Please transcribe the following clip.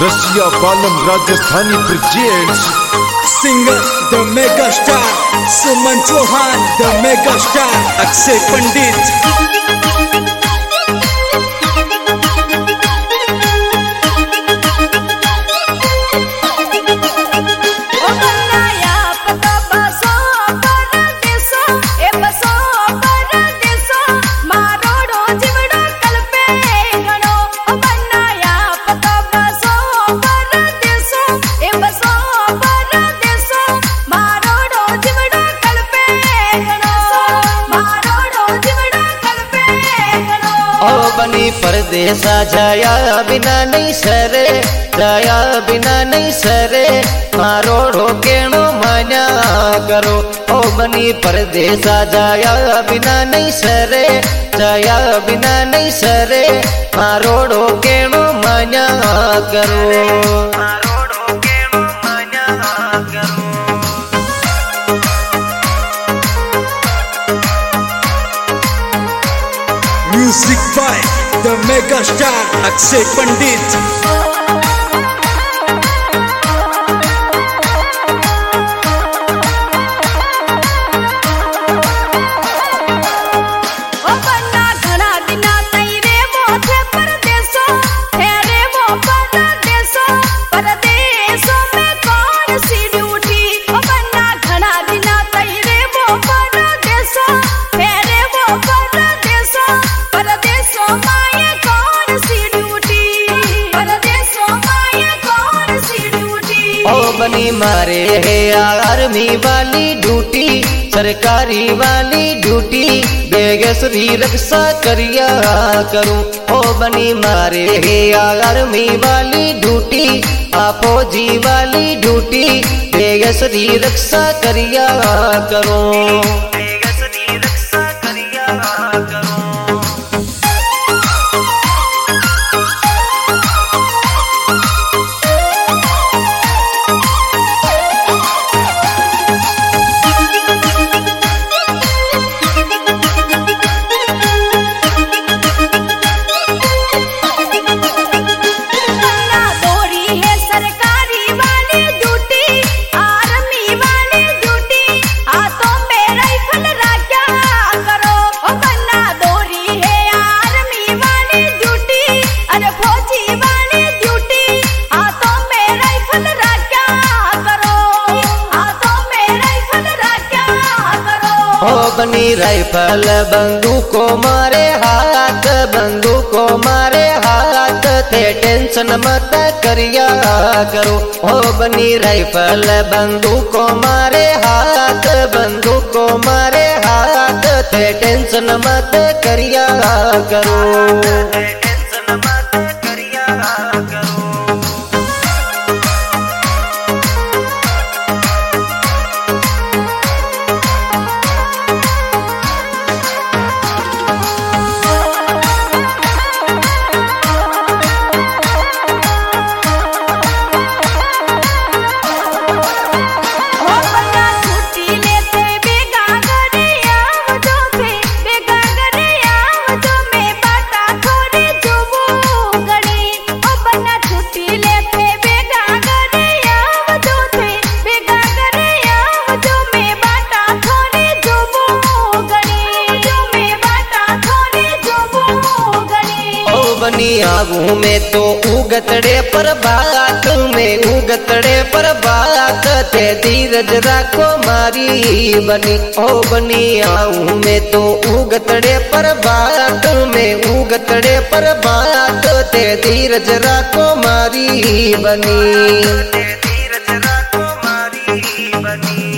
रसिया बालम Rajasthani presents singer the mega star Suman Chauhan, the mega star Akshay Pandit. बनी परदेसा जाया बिना नहीं सरे, जाया बिना नहीं सरे, मारो ढोकेणो मान्या करो। ओ बनी परदेसा जाया बिना नहीं सरे, जाया बिना नहीं सरे, मारो ढोकेणो मान्या करो। Music by the mega star Akshay Pandit. बनी मारे है आर्मी वाली ड्यूटी, सरकारी वाली ड्यूटी, बेगसरी रक्षा करिया करूं। ओ बनी मारे है आर्मी वाली ड्यूटी, फौजी वाली ड्यूटी, बेगसरी रक्षा करिया करूं। बनी राइफल बंदूकों मारे हाथ, बंदूकों मारे हाथ, थे टेंशन मत करिया करो। ओ बनी राइफल बंदूकों मारे हाथ, बंदूकों मारे हाथ, थे टेंशन मत करिया करो। बनी आगू में तो उगतड़े पर बात में, उगतड़े पर बात, थे धीरज राखो मारी बनी। ओ बनी आऊ में तो उगतड़े पर बात में, उगतड़े पर बात, थे धीरज राखो मारी बनी।